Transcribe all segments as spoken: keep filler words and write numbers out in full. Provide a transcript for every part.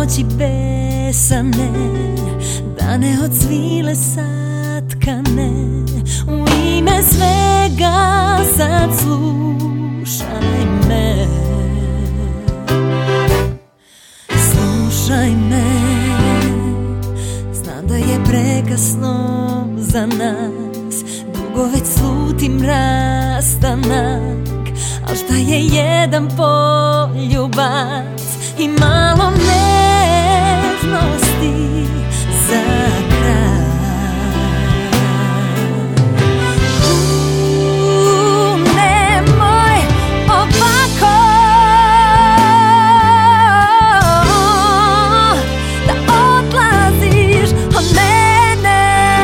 noći besane, dane od svile satkane. U ime svega sad slušaj me, slušaj me. Znam da je prekasno za nas, dugo već slutim rastanak. Al šta je jedan poljubac i malo nežnosti za kraj. U, nemoj ovako da odlaziš od mene.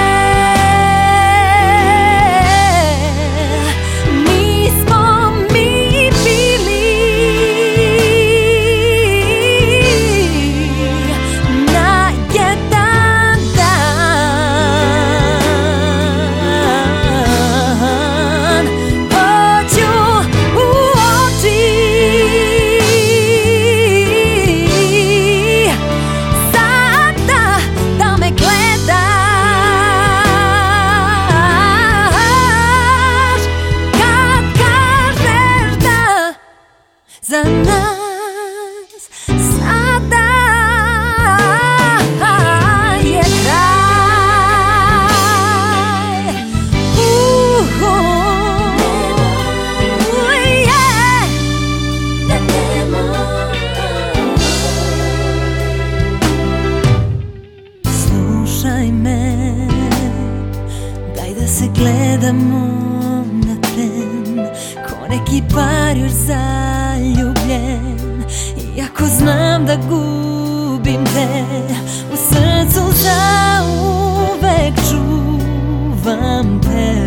Mi smo mi bili na jedan dan. Hoću u oči sada da me gledaš kad kažeš da za nas sada je kraj. Uh, uh, yeah. Slušaj me, daj da se gledamo na tren, ko neki par još zaljubljen. Iako znam da gubim te, u srcu zauvek čuvam te.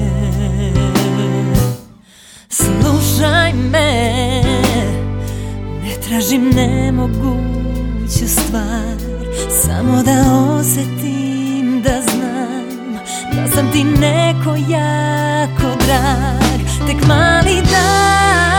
Slušaj me, ne tražim nemoguću stvar, samo da osetim, da znam da sam ti neko jako drag. Tek mali dan